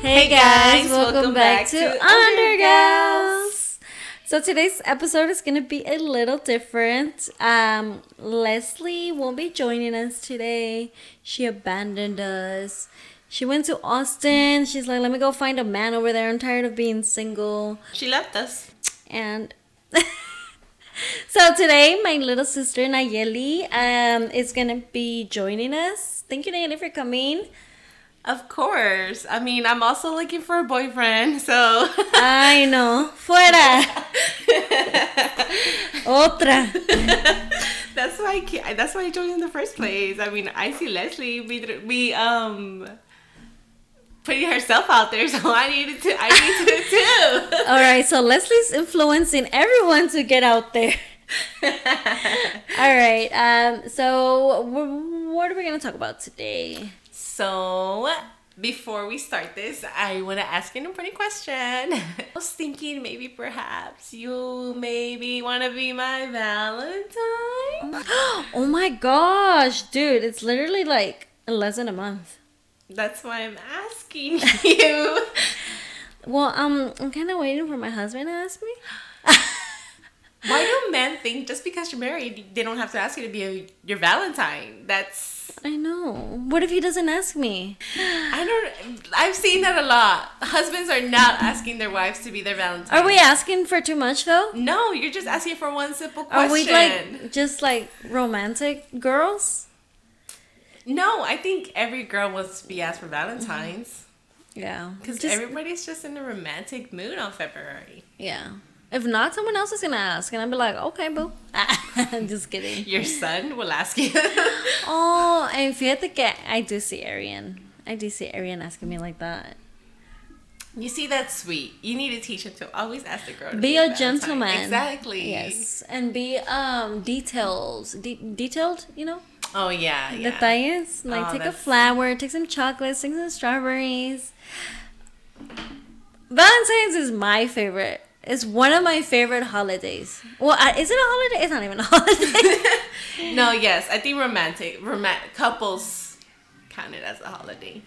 Hey guys, welcome back to Undergirls. So today's episode is going to be a little different. Leslie won't be joining us today. She abandoned us. She went to Austin. She's like, let me go find a man over there. I'm tired of being single. She left us. And so today, my little sister Nayeli is going to be joining us. Thank you, Nayeli, for coming. Of course. I mean, I'm also looking for a boyfriend, so. Ay, no. Fuera. Otra. That's why I joined in the first place. I mean, I see Leslie be putting herself out there, so I need to too. All right, so Leslie's influencing everyone to get out there. All right. So what are we going to talk about today? So, before we start this, I want to ask you an important question. I was thinking maybe perhaps you maybe want to be my Valentine. Oh my gosh, dude, it's literally like less than a month. That's why I'm asking you. Well, I'm kind of waiting for my husband to ask me. Why do men think just because you're married, they don't have to ask you to be your Valentine? I know. What if he doesn't ask me? I've seen that a lot. Husbands are not asking their wives to be their Valentine. Are we asking for too much though? No, you're just asking for one simple question. Are we just romantic girls? No, I think every girl wants to be asked for Valentines. Yeah. Because everybody's just in a romantic mood on February. Yeah. If not, someone else is going to ask. And I'll be like, okay, boo. I'm just kidding. Your son will ask you. Oh, and fíjate que I do see Arian. Asking me like that. You see, that's sweet. You need to teach him to always ask the girl to be a gentleman. Exactly. Yes. And be detailed, you know? Oh, yeah. Detalles. Like, take a flower, take some chocolates, take some strawberries. Valentine's is my favorite. It's one of my favorite holidays. Well, is it a holiday? It's not even a holiday. No, yes. I think romantic couples count it as a holiday.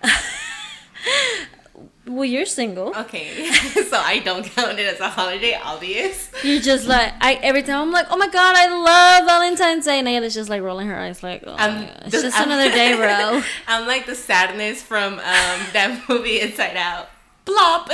Well, you're single. Okay. So I don't count it as a holiday, obvious. You're just like, every time I'm like, oh my God, I love Valentine's Day. And Nayela's just like rolling her eyes like, oh my God. It's just another day, bro. I'm like the sadness from that movie Inside Out. Plop.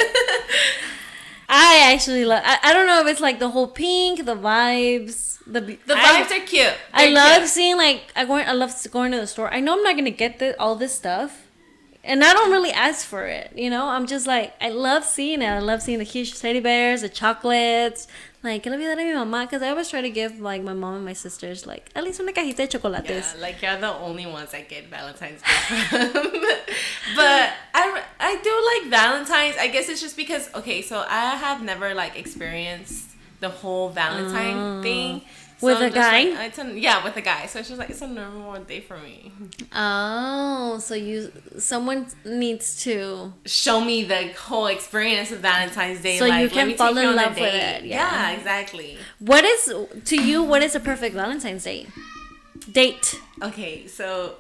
I actually love. I don't know if it's like the whole pink, the vibes, the vibes are cute. I love seeing I love going to the store. I know I'm not gonna get all this stuff, and I don't really ask for it. You know, I'm just like, I love seeing it. I love seeing the huge teddy bears, the chocolates. Like, ¿qué le voy a dar a mi mamá? Because I always try to give like my mom and my sisters like at least una cajita de chocolates. Yeah, like you're the only ones that get Valentine's Day from. But I do like Valentine's. I guess it's just because, okay, so I have never experienced the whole Valentine thing. So with a guy? With a guy. So it's just it's a normal day for me. Oh, so someone needs to show me the whole experience of Valentine's Day. So you can fall in love with it. Yeah, exactly. What is a perfect Valentine's Day? Date. Okay, so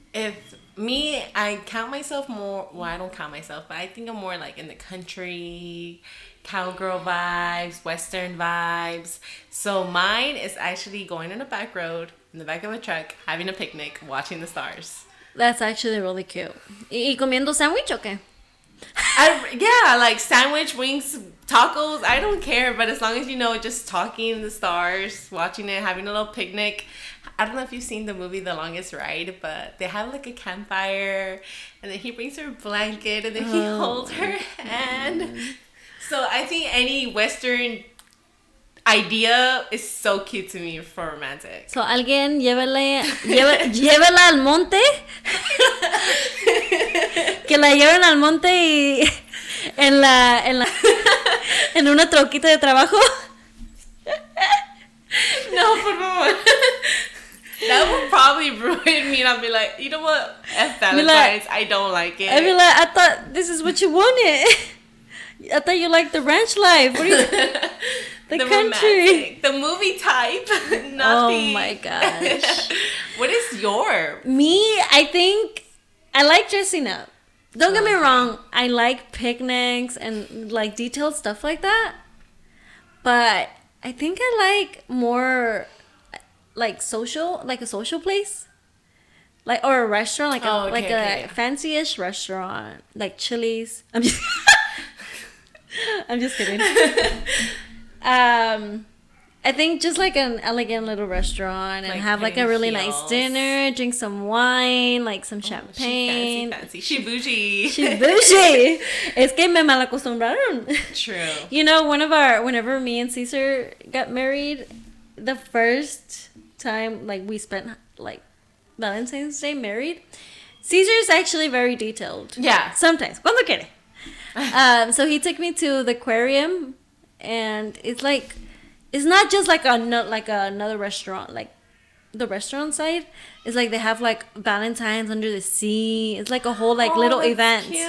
I count myself more. Well, I don't count myself, but I think I'm more in the country, cowgirl vibes, Western vibes. So mine is actually going on a back road in the back of a truck, having a picnic, watching the stars. That's actually really cute. ¿Y comiendo sándwich o qué? Sandwich, wings, tacos. I don't care, but as long as just talking the stars, watching it, having a little picnic. I don't know if you've seen the movie The Longest Ride, but they have a campfire, and then he brings her blanket, and then he holds her hand. So I think any Western idea is so cute to me for romantic. So alguien llévala al monte. Que la lleven al monte y en una troquita de trabajo. No, por favor. That would probably ruin me, and I'd be like, you know what? F Valentine's, I don't like it. I'd be like, I thought this is what you wanted. I thought you liked the ranch life. What are you? The country. Romantic, the movie type. Nothing. Oh my gosh. What is your? Me, I think I like dressing up. Don't get me wrong. I like picnics and like detailed stuff like that. But I think I like more like social, like a social place. Like, or a restaurant, like a fancy-ish restaurant, like Chili's. I'm just kidding. I think just like an elegant little restaurant and like have like a really nice dinner, drink some wine, like some champagne. She fancy. She bougie. She's bougie. Es que me malacostumbraron. True. You know, whenever me and Caesar got married, the first time like we spent like Valentine's Day married, Caesar's actually very detailed. Yeah. Sometimes. Cuando quiere. So he took me to the aquarium, and it's like, it's not just like another restaurant. Like the restaurant side is like they have like Valentine's under the sea. It's like a whole like little event. Cute.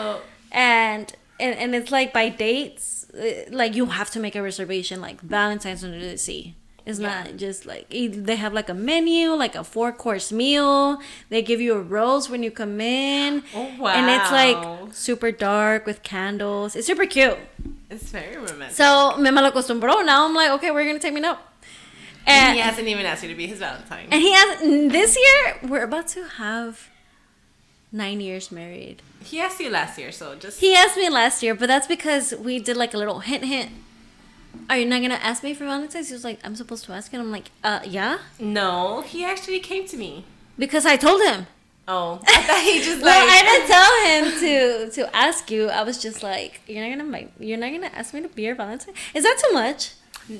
And it's like by dates. Like you have to make a reservation. Like Valentine's under the sea. It's not just like they have like a menu, like a 4-course meal. They give you a rose when you come in. Oh wow! And it's like super dark with candles. It's super cute. It's very romantic. So me malacostumbró. Now I'm like, okay, we're gonna take me out. And he hasn't even asked you to be his Valentine. And he has this year. We're about to have 9 years married. He asked you last year, so just he asked me last year, but that's because we did like a little hint. Are you not gonna ask me for Valentine's? He was like, I'm supposed to ask, and I'm like, yeah. No, he actually came to me because I told him. Oh, I thought he just well, I didn't tell him to ask you. I was just like, you're not gonna ask me to be your Valentine? Is that too much?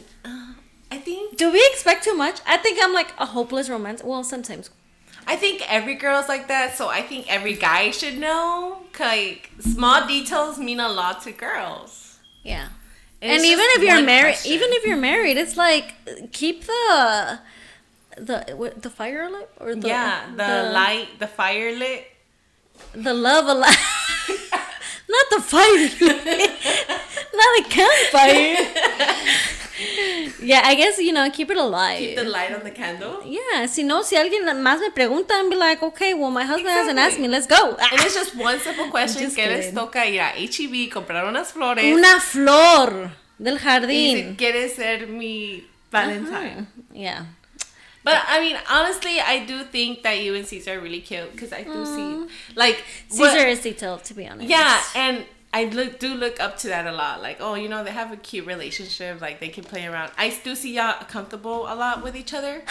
I think. Do we expect too much? I think I'm like a hopeless romantic. Well, sometimes. I think every girl's like that, so I think every guy should know. Like small details mean a lot to girls. Yeah. And even if you're married, it's like keep the fire lit or the light, the fire lit, the love alive. Not the fire lit, not a campfire. Yeah, I guess keep it alive. Keep the light on the candle. Yeah, si alguien más me pregunta, and be like, okay, well my husband hasn't asked me, let's go. And it's just one simple question. ¿Qué les toca ir a H-E-B, comprar unas flores? Una flor del jardín. Y si quieres ser mi Valentine. Yeah. But I mean, honestly, I do think that you and Caesar are really cute because I do see like Caesar is detailed, to be honest. Yeah, and I do look up to that a lot. Like, oh, they have a cute relationship. Like, they can play around. I do see y'all comfortable a lot with each other.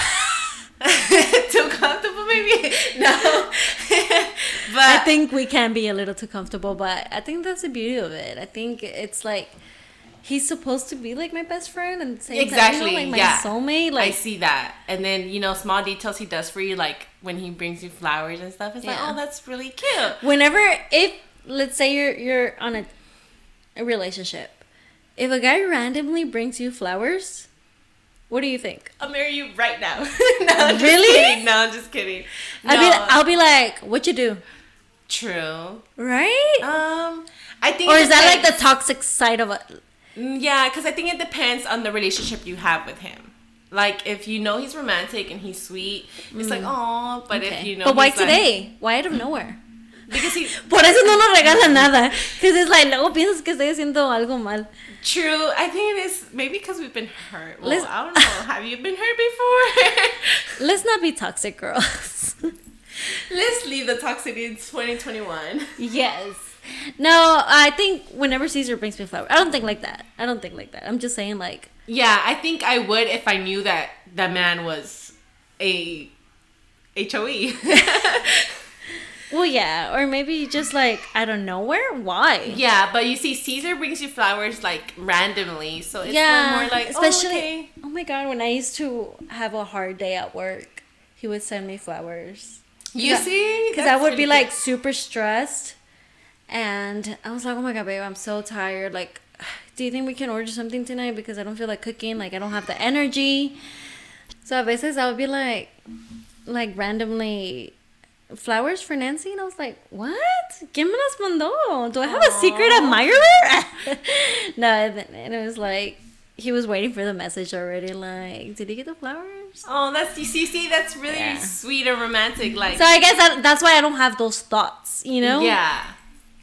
Too comfortable, maybe? No. But I think we can be a little too comfortable, but I think that's the beauty of it. I think it's like he's supposed to be like my best friend and same exactly time, like my soulmate. Like I see that, and then small details he does for you, like when he brings you flowers and stuff. It's like, oh, that's really cute. If let's say you're on a relationship, if a guy randomly brings you flowers, what do you think? I'll marry you right now. No, I'm just really? Kidding. No, I'm just kidding. No. I'll be like, what you do? True. Right? I think. Or is that like the toxic side of it? Yeah, because I think it depends on the relationship you have with him. Like, if he's romantic and he's sweet, it's like, oh, but if But why today? Why out of nowhere? Because Por eso no nos regala nada. Because it's like, luego piensas que estoy haciendo algo mal. True. I think it is maybe because we've been hurt. Well, I don't know. Have you been hurt before? Let's not be toxic, girls. Let's leave the toxicity in 2021. Yes. No, I think whenever Caesar brings me flowers, I don't think like that. I'm just saying like... Yeah, I think I would if I knew that man was a HOE. Well, yeah, or maybe just like out of nowhere. Why? Yeah, but you see, Caesar brings you flowers like randomly, so it's more like, especially. Oh my God, when I used to have a hard day at work, he would send me flowers. You see, because I would be like super stressed, and I was like, oh my God, babe, I'm so tired. Like, do you think we can order something tonight? Because I don't feel like cooking. Like, I don't have the energy. So a veces I would be like randomly. Flowers for Nancy, and I was like, what? ¿Quién me las mandó? Do I have a secret admirer? No, and it was like he was waiting for the message already. Like, did he get the flowers? Oh, that's really sweet and romantic. Like, so I guess that's why I don't have those thoughts, Yeah,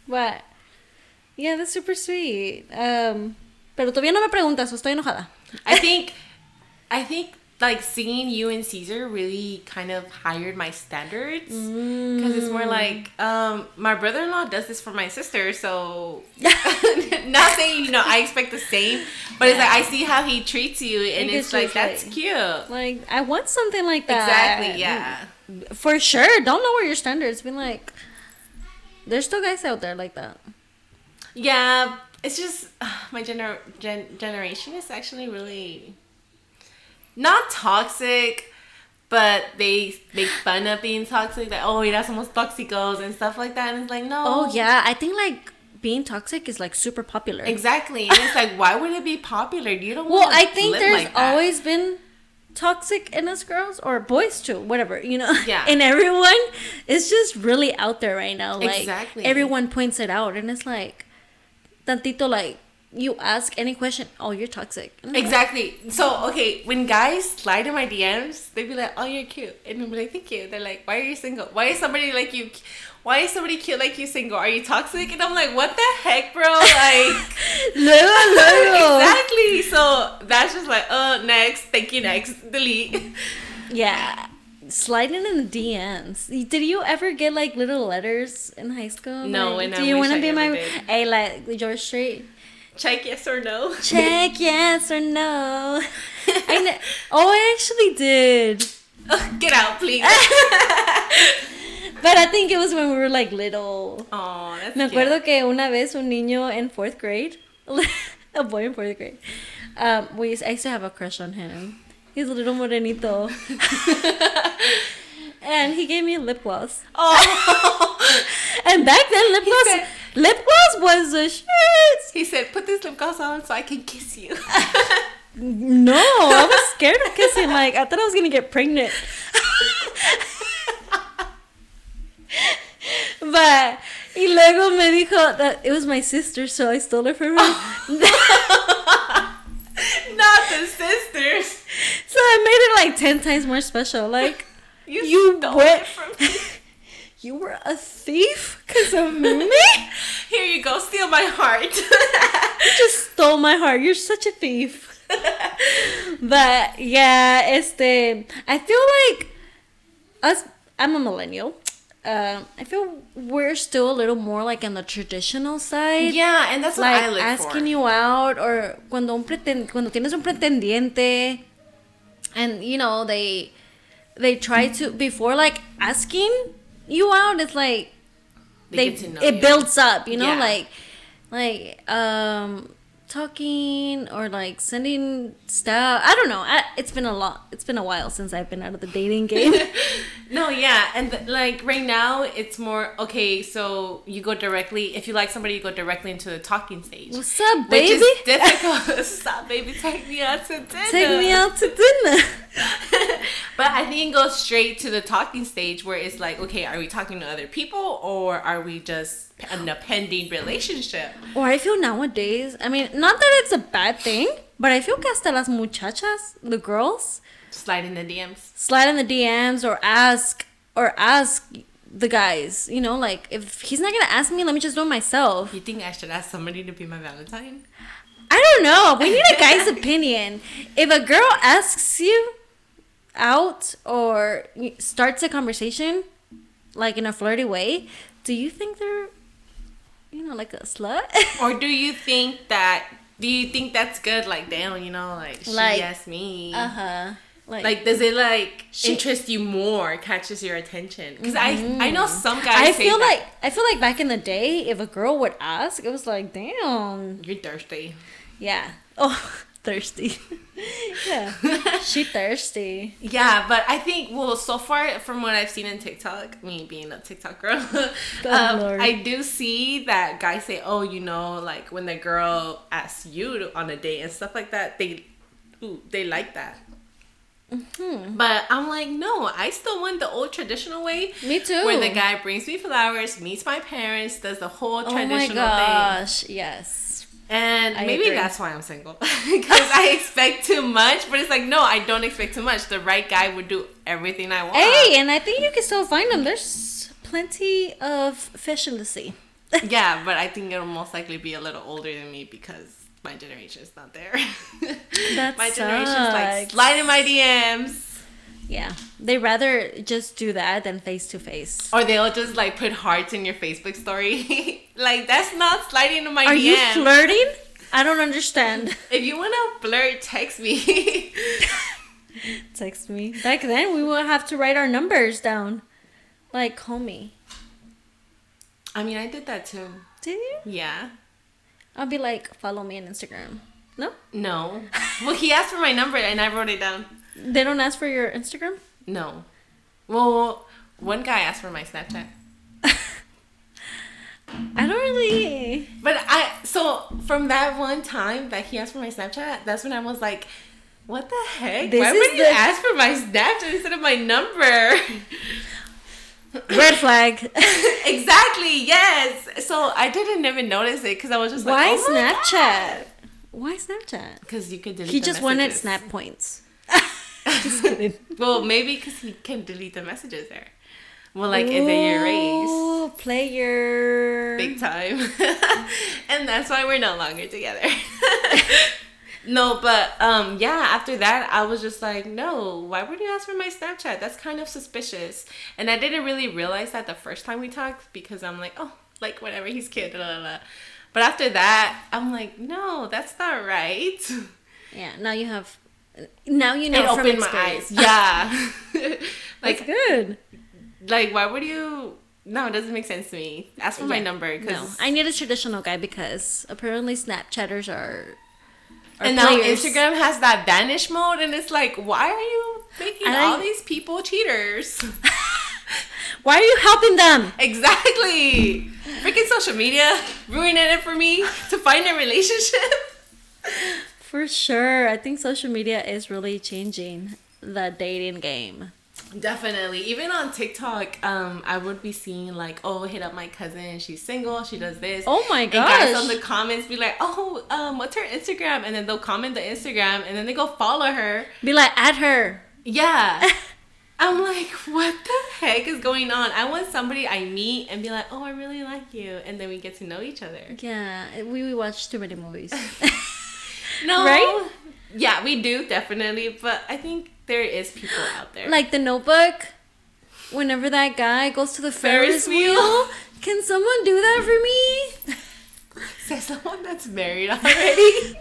But yeah, that's super sweet. Pero todavía no me preguntas, so estoy enojada. I think like seeing you and Caesar really kind of highered my standards, because it's more like my brother-in-law does this for my sister, so not saying I expect the same, but it's like I see how he treats you, and it's like that's cute. Like I want something like that. Exactly, yeah. For sure. Don't lower your standards. Be like, there's still guys out there like that. Yeah, it's just my generation is actually really not toxic, but they make fun of being toxic. Like, oh, mira, somos tóxicos and stuff like that. And it's like, no. Oh, yeah. I think, like, being toxic is, like, super popular. Exactly. And it's like, why would it be popular? You don't Well, I think there's like always been toxic in us girls, or boys too, whatever, Yeah. And everyone is just really out there right now. Like, exactly. Everyone points it out. And it's like, tantito, like, you ask any question, oh, you're toxic. Exactly. So, okay, when guys slide in my DMs, they be like, oh, you're cute. And I'm like, thank you. They're like, why are you single? Why is somebody like you? Why is somebody cute like you single? Are you toxic? And I'm like, what the heck, bro? Like, little. Exactly. So that's just like, next. Thank you, next. Delete. Yeah. Sliding in the DMs. Did you ever get like little letters in high school? No, like, and do you want to be my did. Hey, like George Strait? Check yes or no. Check yes or no. I actually did. Get out, please. But I think it was when we were like little. Oh, that's Me acuerdo que una vez un niño in 4th grade, a boy in 4th grade, I used to have a crush on him. He's a little morenito. And he gave me a lip gloss. Oh. And back then, lip gloss was a shit. He said, put this lip gloss on so I can kiss you. No, I was scared of kissing. Like, I thought I was going to get pregnant. But, y luego me dijo that it was my sister, so I stole it from her. Not the sisters. So I made it like 10 times more special. Like, you stole it from me. You were a thief because of me? Here you go, steal my heart. You just stole my heart. You're such a thief. But yeah, I feel like I'm a millennial. I feel we're still a little more like on the traditional side. Yeah, and that's what like I look asking for. you out, or cuando tienes un pretendiente, and they try to, before like asking you out, it's like it builds up, Yeah. like talking or like sending stuff. I don't know. It's been a while since I've been out of the dating game. No, yeah, and like right now it's more okay. So you go directly. If you like somebody, you go directly into the talking stage. What's up, baby? Which is difficult. What's up, baby? Take me out to dinner. Take me out to dinner. But I think it goes straight to the talking stage where it's like, okay, are we talking to other people or are we just in a pending relationship? Or I feel nowadays, I mean, not that it's a bad thing, but I feel que hasta las muchachas, the girls, slide in the DMs or ask the guys, like, if he's not gonna ask me, let me just do it myself. You think I should ask somebody to be my Valentine? I don't know. We need a guy's opinion. If a girl asks you out or starts a conversation like in a flirty way, do you think they're like a slut? Or do you think that's good? Like, damn, like she asked me. Like, does it interest you more? Catches your attention? Because I know some guys. I feel like back in the day, if a girl would ask, it was like, damn, you're thirsty. Yeah. Oh, thirsty. Yeah. She thirsty. Yeah, but I think, so far from what I've seen in TikTok, me being a TikTok girl, I do see that guys say, oh, like when the girl asks you on a date and stuff like that, they like that. Mm-hmm. But I'm like, no, I still want the old traditional way. Me too. Where the guy brings me flowers, meets my parents, does the whole traditional thing. Oh my gosh, yes. And maybe that's why I'm single. Because I expect too much. But it's like, no, I don't expect too much. The right guy would do everything I want. Hey, and I think you can still find them. There's plenty of fish in the sea. Yeah, but I think it'll most likely be a little older than me because my generation's not there. My generation's like slide in my DMs. Yeah, they rather just do that than face to face. Or they'll just like put hearts in your Facebook story. Like, that's not sliding in my DMs. Are you flirting? I don't understand. If you want to flirt, text me. Text me. Back then, we would have to write our numbers down. Like, call me. I mean, I did that too. Did you? Yeah. I'll be like, follow me on Instagram. No? No. Well, he asked for my number and I wrote it down. They don't ask for your Instagram? No. Well, one guy asked for my Snapchat. I don't really. But so from that one time that he asked for my Snapchat, that's when I was like, what the heck? Why would you ask for my Snapchat instead of my number? Red flag. Exactly, yes. So I didn't even notice it because I was just like, why Snapchat? Why Snapchat? Because you could delete He the just messages. wanted snap points. Just kidding. Well, maybe because he can delete the messages there. Well, like, and then erase. Player. Big time. And that's why we're no longer together. No, but, yeah, after that, I was just like, no, why would you ask for my Snapchat? That's kind of suspicious. And I didn't really realize that the first time we talked because I'm like, oh, like, whatever, he's cute, blah, blah, blah. But after that, I'm like, no, that's not right. Yeah, now you have... Now you know it from opened experience. my eyes. Yeah. Like, that's good. Like, why would you... No, it doesn't make sense to me. Ask for my number. No, I need a traditional guy because apparently Snapchatters are and players. now Instagram has that vanish mode, and it's like, why are you making all these people cheaters? Why are you helping them? Exactly. Freaking social media ruining it for me to find a relationship. For sure. I think social media is really changing the dating game. Definitely. Even on TikTok, I would be seeing like, oh, hit up my cousin. She's single. She does this. Oh my gosh. And guys on the comments be like, oh, what's her Instagram? And then they'll comment the Instagram and then they go follow her. Be like, add her. Yeah. I'm like, what the heck is going on? I want somebody I meet and be like, oh, I really like you. And then we get to know each other. Yeah. We watch too many movies. No. Right? Yeah, we do, definitely. But I think there is people out there. Like The Notebook. Whenever that guy goes to the Ferris wheel. Can someone do that for me? Says someone that's married already.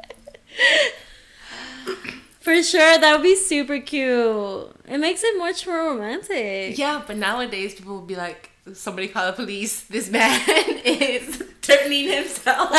For sure, that would be super cute. It makes it much more romantic. Yeah, but nowadays people will be like, somebody call the police. This man is turning himself.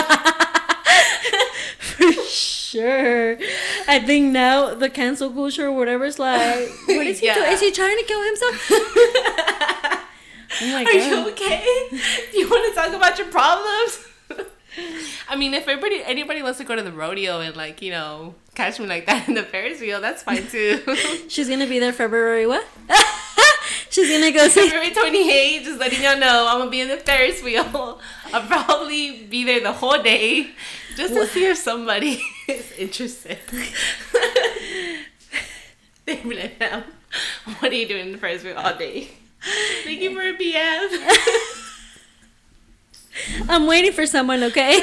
For sure. I think now the cancel culture or whatever is like, what is he doing? Is he trying to kill himself? Oh my God. Are you okay? Do you want to talk about your problems? I mean, if anybody wants to go to the rodeo and like, you know, catch me like that in the Ferris wheel, that's fine too. She's gonna be there February what? She's gonna go see February 28th, just letting y'all know I'm gonna be in the Ferris wheel. I'll probably be there the whole day just to see if somebody is interested. They be like, ma'am, what are you doing in the Ferris wheel all day? Thank you for a BF. I'm waiting for someone, okay?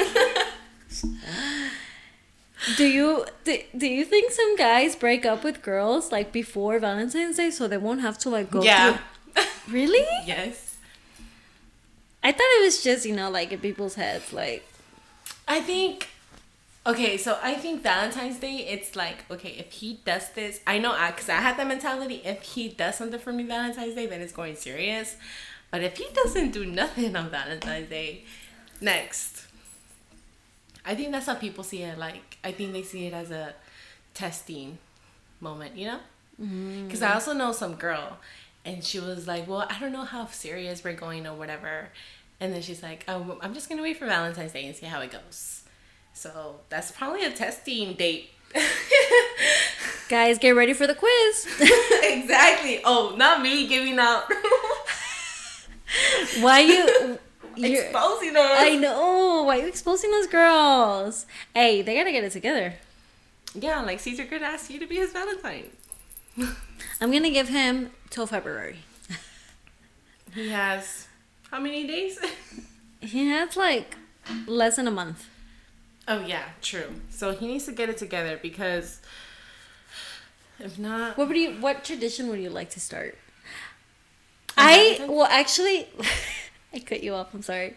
Do you think some guys break up with girls like before Valentine's Day so they won't have to like go through? Really? Yes. I thought it was just, you know, like in people's heads, like. I think Valentine's Day, it's like, okay, if he does this, I know, because I had that mentality, if he does something for me Valentine's Day, then it's going serious. But if he doesn't do nothing on Valentine's Day, next. I think that's how people see it. Like, I think they see it as a testing moment, you know? Because I also know some girl, and she was like, well, I don't know how serious we're going or whatever. And then she's like, oh, I'm just going to wait for Valentine's Day and see how it goes. So that's probably a testing date. Guys, get ready for the quiz. Exactly. Oh, not me giving out. Why you're exposing us? I know. Why are you exposing those girls? Hey, they gotta get it together. Yeah, like Caesar could ask you to be his Valentine. I'm gonna give him till February. He has how many days? He has like less than a month. Oh yeah, true. So he needs to get it together because if not, What tradition would you like to start? Valentine's? Well, actually, I cut you off. I'm sorry.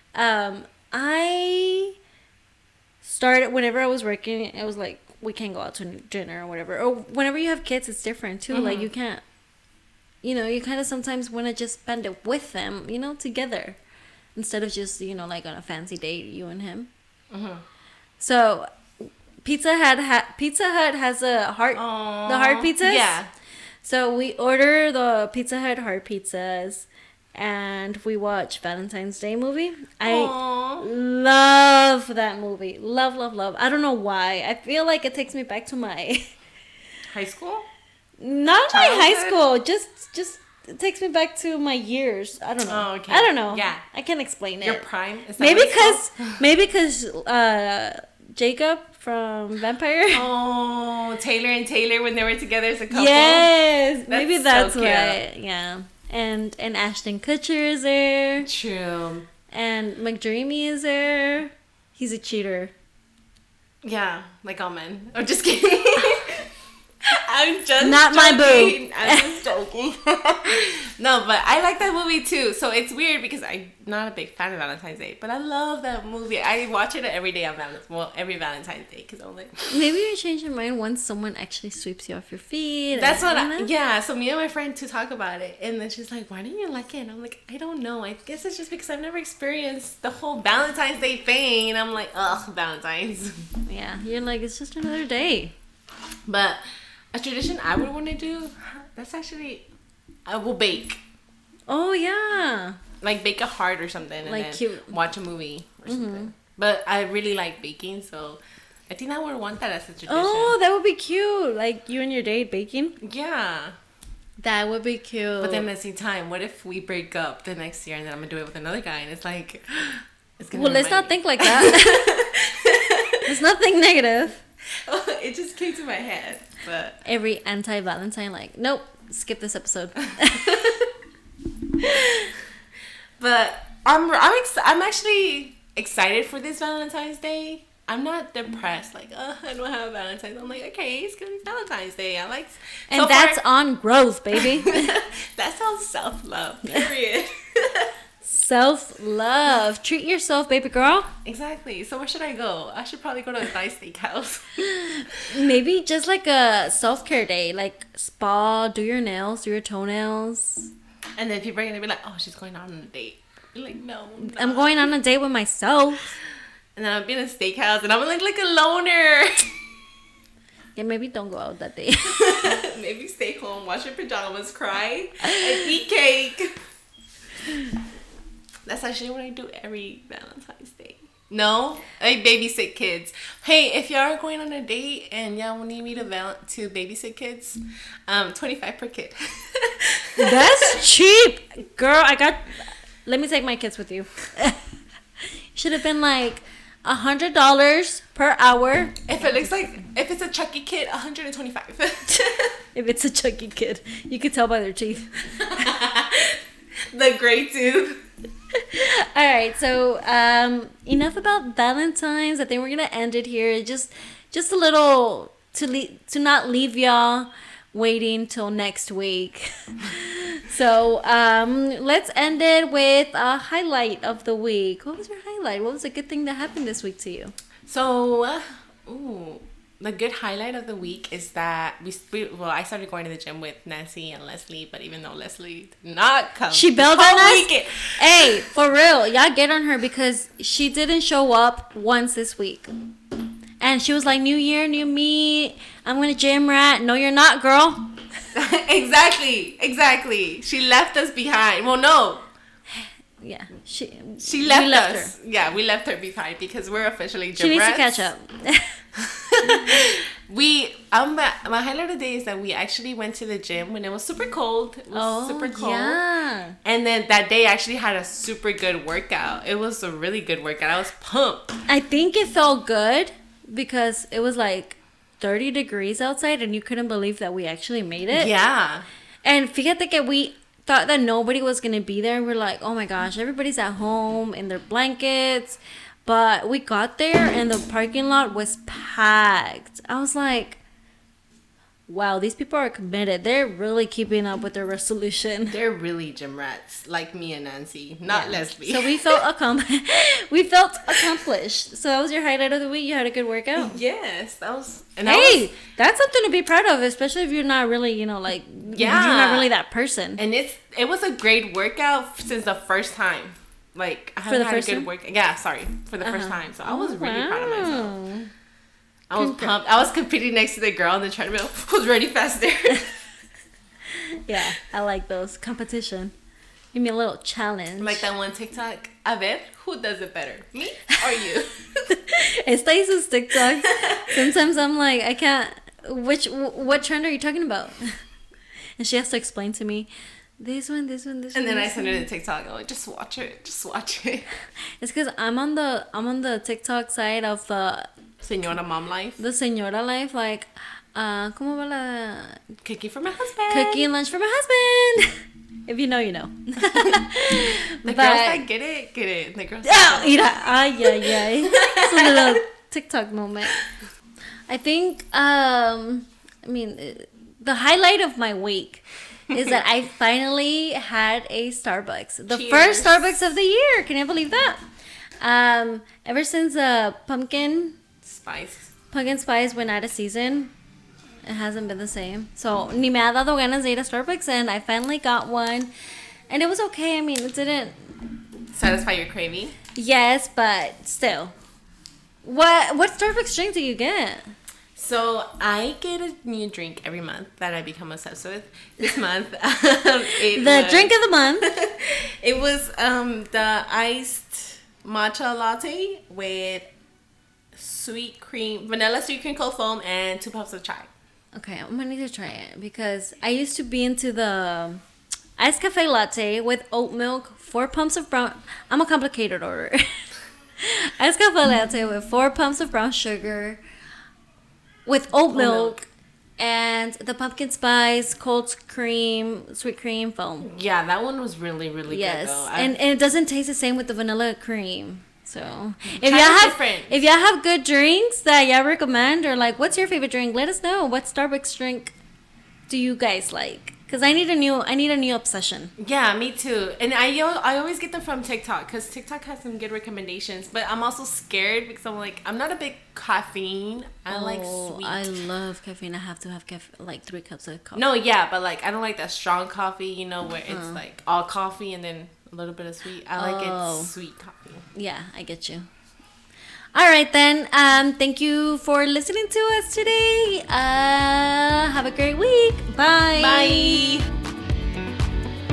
I started whenever I was working. It was like we can't go out to dinner or whatever. Or whenever you have kids, it's different too. Like you can't. You kind of sometimes want to just spend it with them. Together, instead of just like on a fancy date, you and him. So, Pizza Hut has a heart, the heart pizzas. Yeah. So we order the Pizza Hut heart pizzas, and we watch Valentine's Day movie. I love that movie. Love, love, love. I don't know why. I feel like it takes me back to my High school? not my high school. Just it takes me back to my years. I don't know. Oh, okay. I don't know. Yeah. I can't explain Your it. prime? Is that Maybe what it's called? because Jacob from Vampire. Oh, Taylor and Taylor when they were together as a couple. Yes, maybe that's so why. Yeah, and Ashton Kutcher is there, True. and McDreamy is there. He's a cheater. Yeah, like all men. I'm just kidding. I'm just Not my joking. boo. I'm just joking. No, but I like that movie too. So it's weird because I'm not a big fan of Valentine's Day, but I love that movie. I watch it every day on every Valentine's Day because I'm like. Maybe you change your mind once someone actually sweeps you off your feet. That's what. Yeah. So me and my friend to talk about it, and then she's like, "Why didn't you like it?" And I'm like, "I don't know. I guess it's just because I've never experienced the whole Valentine's Day thing." And I'm like, "Ugh, Valentine's." Yeah, you're like, it's just another day. But a tradition I would want to do, that's actually, I will bake. Oh yeah. Like bake a heart or something and Like then cute. watch a movie or something. But I really like baking, so I think I would want that as a tradition. Oh, that would be cute. Like you and your date baking. Yeah. That would be cute. But then at the same time, what if we break up the next year and then I'm going to do it with another guy and it's like, it's going to well, let's not think like that. Let's not think negative. It just came to my head, but Every anti-Valentine, like, nope, skip this episode. but I'm actually excited for this Valentine's Day. I'm not depressed, like, I don't have Valentine's. I'm like, okay, it's gonna be Valentine's Day. I like, And so that's far, on growth, baby. that's all self-love, period. Self-love. Treat yourself, baby girl. Exactly. So where should I go? I should probably go to a nice steakhouse. Maybe just like a self-care day, like spa, do your nails, do your toenails. And then people are gonna be like, oh, she's going on a date. You're like, no, I'm going on a date with myself. And then I'll be in a steakhouse and I'm like a loner. Yeah, maybe don't go out that day. Maybe stay home, wash your pajamas, cry, and eat cake. That's actually what I do every Valentine's Day. No, I babysit kids. Hey, if y'all are going on a date and y'all need me to babysit kids, $25 per kid. That's cheap, girl. Let me take my kids with you. Should have been like $100 per hour. If it's a Chucky kid, $125. If it's a chunky kid, you can tell by their teeth. The gray tooth. All right, so enough about Valentine's. I think we're gonna end it here. Just a little to not leave y'all waiting till next week. So let's end it with a highlight of the week. What was your highlight? What was a good thing that happened this week to you? So, the good highlight of the week is that I started going to the gym with Nancy and Leslie, but even though Leslie did not come, She bailed on us? Hey, for real, y'all get on her because she didn't show up once this week. And she was like, new year, new me, I'm gonna gym rat. No, you're not, girl. Exactly. She left us behind. Well, no. Yeah, She we left left us. her. Yeah, we left her behind because we're officially She gym needs to rats. catch up. My highlight of the day is that we actually went to the gym when it was super cold. It was super cold. Yeah. And then that day I actually had a super good workout. It was a really good workout. I was pumped. I think it felt good because it was like 30 degrees outside and you couldn't believe that we actually made it. Yeah. And fíjate que we thought that nobody was gonna be there. We're like, oh my gosh, everybody's at home in their blankets. But we got there and the parking lot was packed. I was like, wow, these people are committed. They're really keeping up with their resolution. They're really gym rats, like me and Nancy, not Leslie. So we felt we felt accomplished. So that was your highlight of the week. You had a good workout. Yes, that was. And that's something to be proud of, especially if you're not really, you're not really that person. And it was a great workout since the first time. Like I haven't had a good workout. Yeah, sorry, for the first time. So I was really proud of myself. I was pumped. I was competing next to the girl on the treadmill who's ready faster. Yeah, I like those. Competition. Give me a little challenge. Like that one TikTok. A ver, who does it better? Me or you? Esta hizo TikTok. Sometimes I'm like, I can't. What trend are you talking about? And she has to explain to me. This one. And then I send her the TikTok. I'm like, just watch it. Just watch it. It's because I'm on the TikTok side of the Señora Mom Life. The Señora Life, like, ¿cómo va la? Cooking for my husband. Cooking lunch for my husband. If you know, you know. The girls that get it. The girls. Oh, mira, ay. It's a little TikTok moment. I think, the highlight of my week is that I finally had a Starbucks. The first Starbucks of the year. Can you believe that? Ever since pumpkin spice went out of season, it hasn't been the same. So, ni me ha dado ganas de ir a Starbucks, and I finally got one. And it was okay. I mean, it didn't satisfy your craving. Yes, but still. What Starbucks drink do you get? So I get a new drink every month that I become obsessed with. This month, drink of the month. It was the iced matcha latte with vanilla sweet cream cold foam, and 2 cups of chai. Okay, I'm gonna need to try it because I used to be into the iced cafe latte with oat milk, 4 pumps of brown. I'm a complicated order. Iced cafe latte with 4 pumps of brown sugar, with oat milk, and the pumpkin spice, cold cream, sweet cream foam. Yeah, that one was really, really good though. And it doesn't taste the same with the vanilla cream. So if y'all have good drinks that y'all recommend, or like, what's your favorite drink? Let us know. What Starbucks drink do you guys like? Because I need a new obsession. Yeah, me too. And I always get them from TikTok because TikTok has some good recommendations. But I'm also scared because I'm not a big caffeine. I like sweet. I love caffeine. I have to have like 3 cups of coffee. No, yeah, but like I don't like that strong coffee. Where it's like all coffee and then a little bit of sweet. I like it sweet coffee. Yeah, I get you. All right, then. Thank you for listening to us today. Have a great week. Bye. Bye.